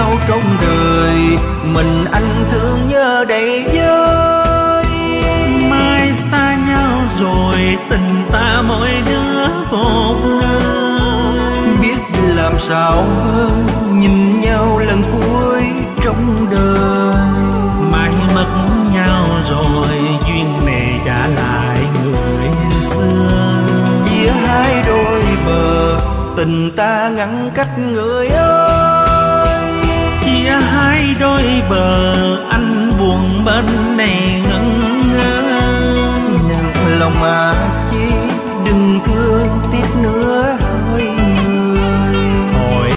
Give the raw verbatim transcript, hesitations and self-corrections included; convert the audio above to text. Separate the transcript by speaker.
Speaker 1: nhau trong đời, mình anh thương nhớ đầy vơi.
Speaker 2: Mai xa nhau rồi tình ta mỗi đứa một nơi,
Speaker 1: biết làm sao hơn nhìn nhau lần cuối trong đời.
Speaker 2: mai mất nhau rồi duyên này trả lại người xưa.
Speaker 1: Chia hai đôi bờ tình ta ngăn cách người ơi,
Speaker 2: chia hai đôi bờ